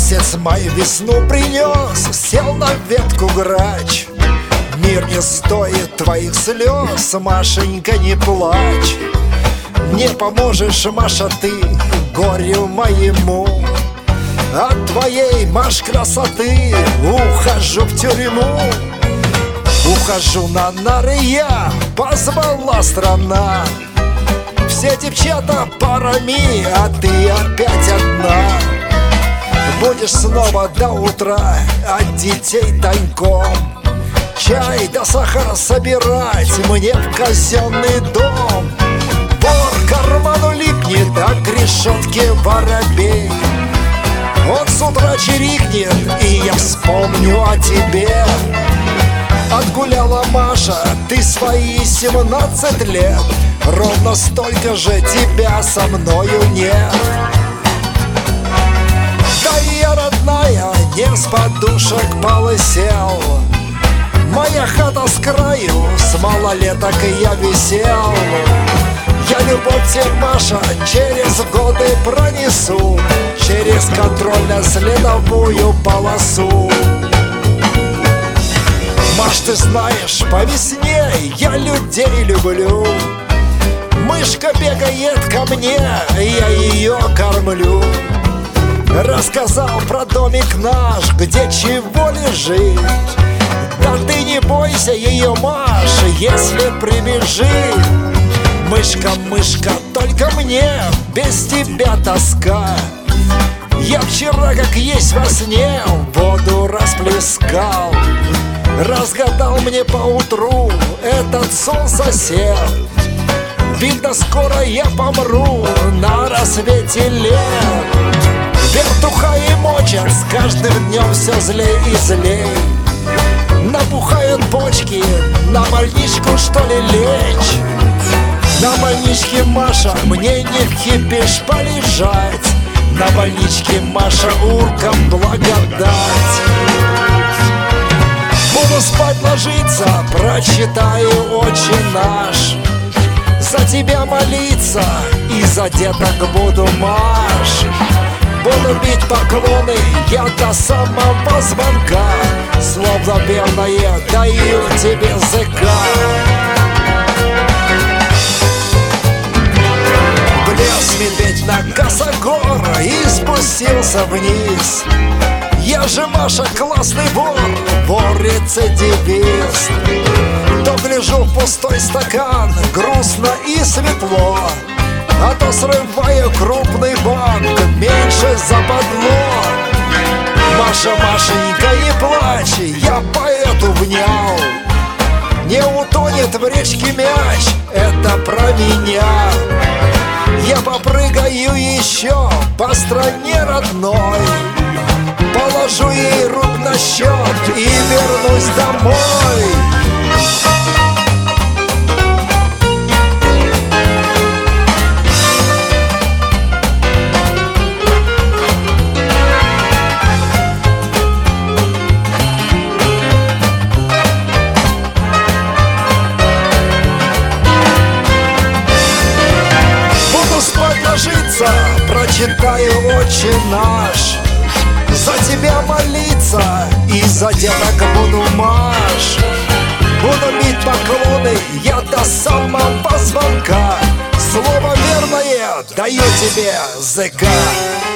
Месяц май весну принес, сел на ветку грач. Мир не стоит твоих слез, Машенька, не плачь. Не поможешь, Маша, ты горю моему. От твоей, Маш, красоты ухожу в тюрьму. Ухожу на нары я, позвала страна. Все девчата парами, а ты опять одна. Будешь снова до утра от детей тайком чай да сахар собирать мне в казенный дом. Вор к карману липнет, а к решетке воробей. Он с утра чирикнет, и я вспомню о тебе. Отгуляла, Маша, ты свои 17 лет. Ровно столько же тебя со мною нет. Да и я, родная, не с подушек полысел. Моя хата с краю, с малолеток я висел. Я любовь тебе, Маша, через годы пронесу, через контрольно-следовую полосу. Маш, ты знаешь, по весне я людей люблю. Мышка бегает ко мне, я ее кормлю. Рассказал про домик наш, где чего лежит. Да ты не бойся ее, Маш, если прибежит. Мышка, мышка, только мне без тебя тоска. Я вчера, как есть во сне, воду расплескал. Разгадал мне поутру этот сон сосед. Видно, скоро я помру на рассвете лет. Вертуха и мочер с каждым днем все злей и злей. Набухают почки, на больничку что ли лечь? На больничке, Маша, мне не в кипиш полежать. На больничке, Маша, уркам благодать. Буду спать ложиться, прочитаю «Отче наш». За тебя молиться и за деток буду, Маш. Буду бить поклоны я до самого звонка. Словно верное даю тебе языка. Влез медведь на косогор и спустился вниз. Я же, Маша, классный вор-рецидивист. То гляжу в пустой стакан, грустно и светло, а то срываю крупный банк, меньше западло. Маша, Машенька, не плачь, я поэту внял. Не утонет в речке мяч, это про меня. Я попрыгаю еще по стране родной, положу ей рук на счет и вернусь домой. Буду спать ложиться, прочитаю «Отче наш». За тебя молиться и за деток буду, Маш. Буду бить поклоны я до самого звонка. Слово верное даю тебе, ЗК.